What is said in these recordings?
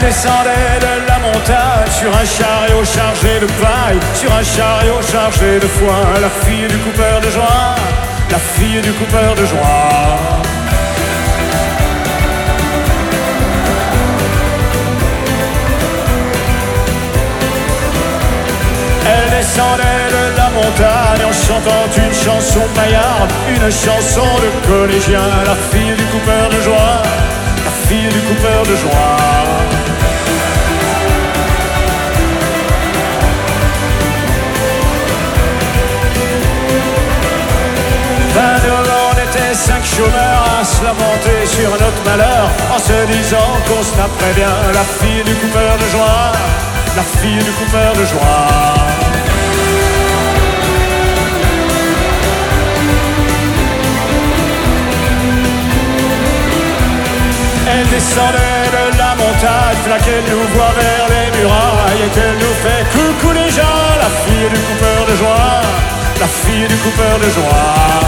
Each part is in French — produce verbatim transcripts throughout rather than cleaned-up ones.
descendait de la montagne sur un chariot chargé de paille, sur un chariot chargé de foin. La fille du coupeur de joie, la fille du coupeur de joie. Elle descendait de la montagne en chantant une chanson paillarde, une chanson de collégien. La fille du coupeur de joie, la fille du coupeur de joie. Ben nous on était cinq chômeurs à se lamenter sur notre malheur, en se disant qu'on se taperait bien. La fille du coupeur de joie, la fille du coupeur de joie. Elle descendait de la montagne, là qu'elle nous voit vers les murailles et qu'elle nous fait coucou les gens. La fille du coupeur de joie, la fille du coupeur de joie.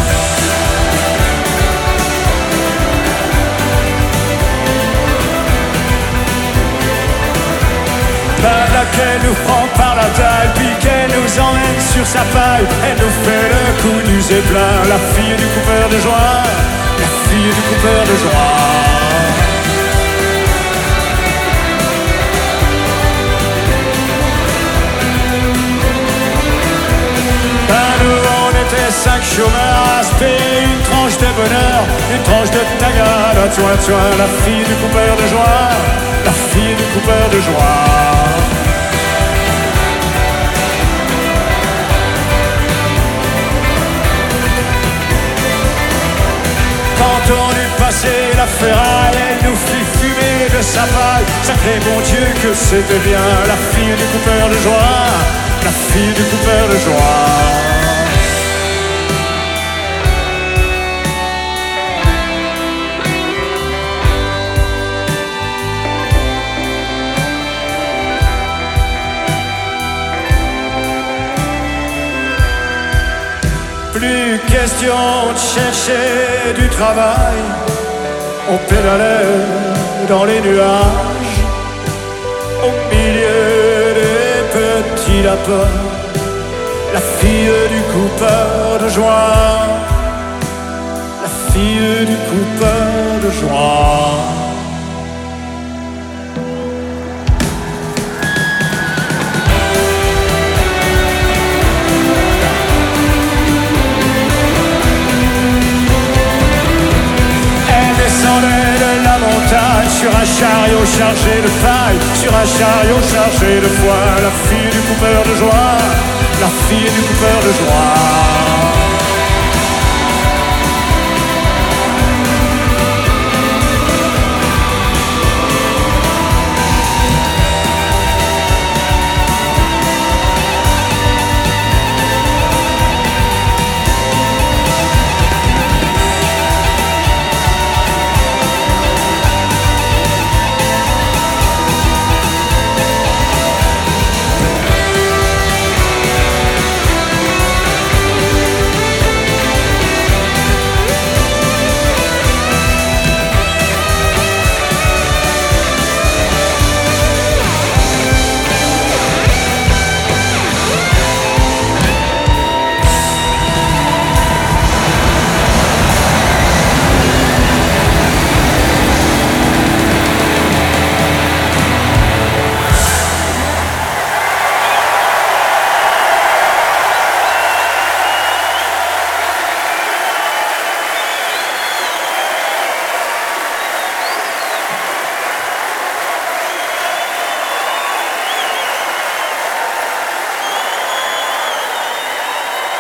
Ben là qu'elle nous prend par la taille, puis qu'elle nous emmène sur sa paille, elle nous fait le coup du zeppelin. La fille du coupeur de joie, la fille du coupeur de joie. Ben nous on était cinq chômeurs à se payer une tranche de bonheur, une tranche de tagada, toin toin. La fille du coupeur de joie, la fille du coupeur de joie. Quand on eut passé la ferraille, elle nous fit fumer de sa paille. Sacré bon Dieu que c'était bien. La fille du coupeur de joie, la fille du coupeur de joie. Plus question de chercher du travail, on pédalait dans les nuages, au milieu des petits lapins. La fille du coupeur de joie, la fille du coupeur de joie. De la montagne sur un chariot chargé de paille, sur un chariot chargé de foin. La fille du coupeur de joie, la fille du coupeur de joie.